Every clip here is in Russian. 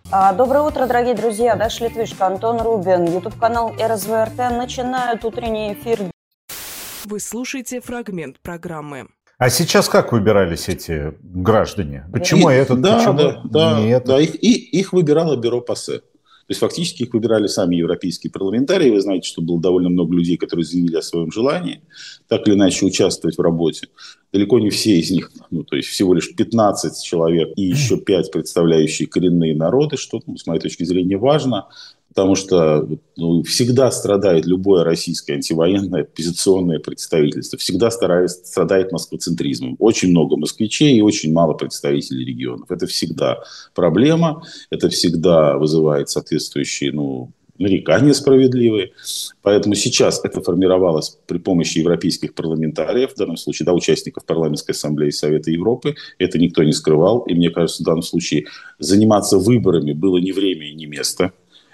Доброе утро, дорогие друзья. Даша Литвишко, Антон Рубин. YouTube-канал РСВРТ начинают утренний эфир. Вы слушаете фрагмент программы. А сейчас как выбирались эти граждане? Почему этот, почему не этот? Да, их выбирало бюро ПАСЕ. То есть фактически их выбирали сами европейские парламентарии. Вы знаете, что было довольно много людей, которые заявили о своем желании так или иначе участвовать в работе. Далеко не все из них, то есть всего лишь 15 человек и еще 5 представляющие коренные народы, что, с моей точки зрения, важно. Потому что всегда страдает любое российское антивоенное оппозиционное представительство. Всегда страдает москвоцентризмом. Очень много москвичей и очень мало представителей регионов. Это всегда проблема. Это всегда вызывает соответствующие нарекания справедливые. Поэтому сейчас это формировалось при помощи европейских парламентариев, в данном случае участников парламентской ассамблеи Совета Европы. Это никто не скрывал. И мне кажется, в данном случае заниматься выборами было ни время и ни место.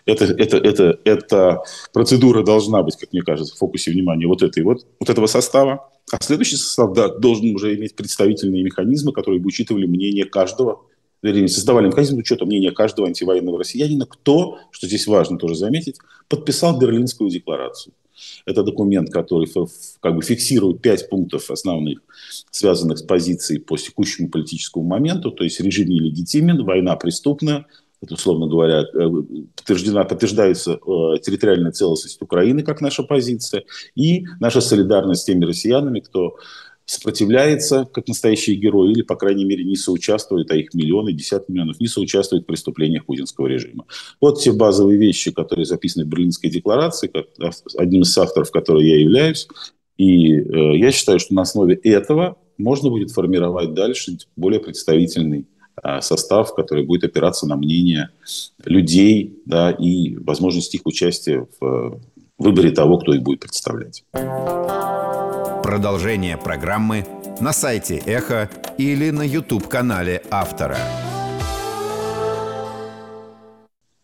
Эта процедура должна быть, как мне кажется, в фокусе внимания вот этого состава. А следующий состав должен уже иметь представительные механизмы, которые бы учитывали мнение каждого, вернее, создавали механизм учета мнения каждого антивоенного россиянина, кто, что здесь важно тоже заметить, подписал Берлинскую декларацию. Это документ, который фиксирует 5 пунктов основных, связанных с позицией по текущему политическому моменту, то есть режим нелегитимен, война преступна. Это, условно говоря, подтверждается территориальная целостность Украины как наша позиция и наша солидарность с теми россиянами, кто сопротивляется как настоящие герои или, по крайней мере, не соучаствует, а их миллионы, десятки миллионов, не соучаствуют в преступлениях путинского режима. Вот те базовые вещи, которые записаны в Берлинской декларации, одним из авторов которой я являюсь. И я считаю, что на основе этого можно будет формировать дальше более представительный состав, который будет опираться на мнение людей, и возможность их участия в выборе того, кто их будет представлять. Продолжение программы на сайте Эхо или на YouTube-канале автора.